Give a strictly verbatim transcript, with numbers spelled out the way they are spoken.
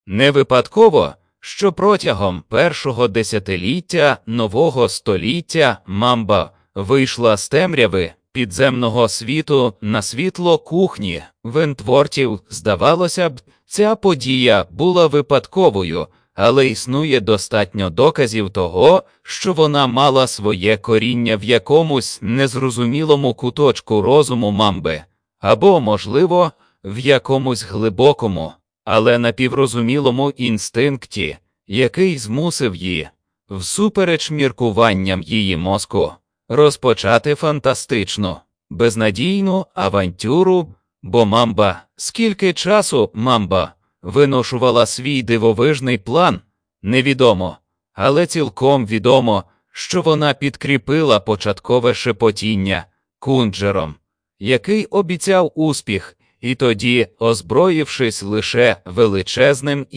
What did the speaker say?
Не випадково, що протягом першого десятиліття нового століття Мамба вийшла з темряви підземного світу на світло кухні Вентвортів. Здавалося б, ця подія була випадковою, але існує достатньо доказів того, що вона мала своє коріння в якомусь незрозумілому куточку розуму Мамби, або, можливо, в якомусь глибокому, але напіврозумілому інстинкті, який змусив її, всупереч міркуванням її мозку, розпочати фантастичну, безнадійну авантюру, бо Мамба, скільки часу Мамба виношувала свій дивовижний план, невідомо, але цілком відомо, що вона підкріпила початкове шепотіння кунджером, який обіцяв успіх, і тоді, озброївшись лише величезним